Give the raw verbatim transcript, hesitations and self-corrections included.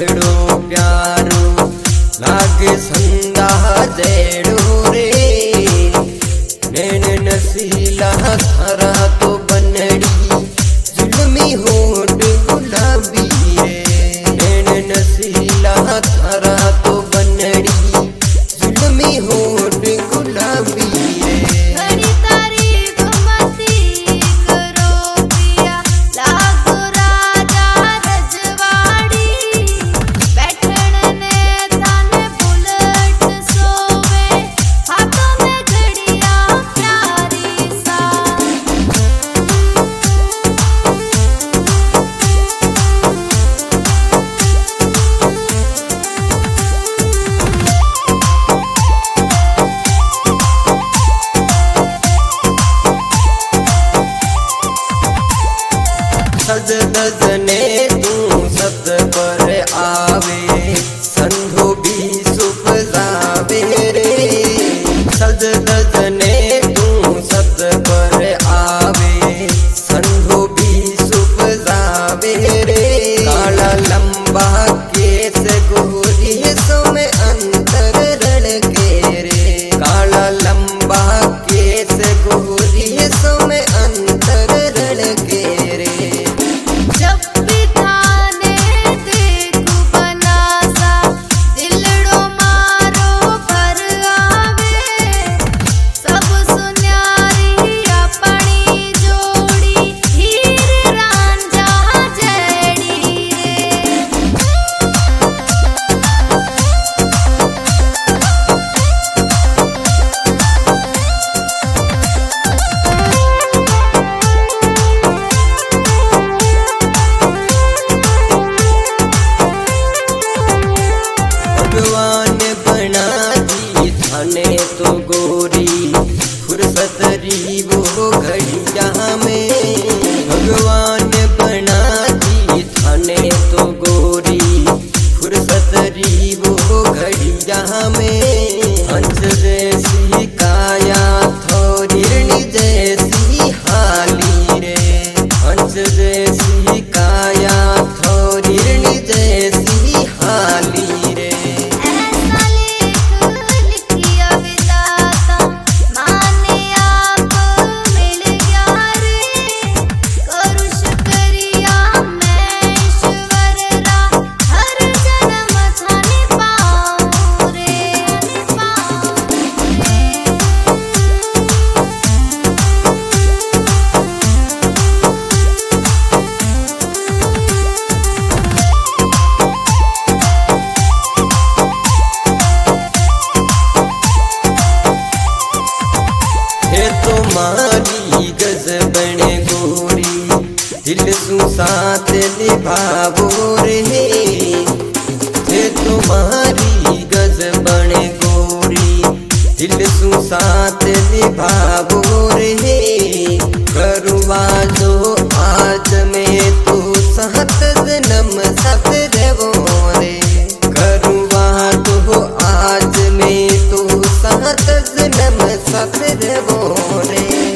बड़ो प्यारो लागे संदा जेड़ो रे नैन नसीला थारा तो बनड़ी जुल्मी होठ गुलाबी रे नैन नसीला थारा तो बनड़ी जुल्मी होठ गुलाबी रे। सज दजने तू सत पर आवे संधो भी सुख जावे रे सज दजने तू सत पर आवे संधो भी सुख जावे रे। काला लंबा केस गोरी सो में अंतर रण के रे काला लंबा केस गोरी सो में अंतर रण के रे। भगवान बना दी थाने तो गोरी फुर्सत री वो घड़िया में भगवान बना दी थाने तो गोरी फुर्सत री वो घड़िया में। हंस जैसी काया थोड़ी जैसी हाली रे हंस जैसी काया थोड़ी जैसी हाली रे। तुम्हारी गज बने गोरी दिल सु साथ निभावो रे थे तुम्हारी गज बने गोरी दिल सु साथ निभावो रे। करुआ जो आज में तू सात जन्म साथ देवो रे करुआ जो आज में तू सात जन्म साथ देवो रे।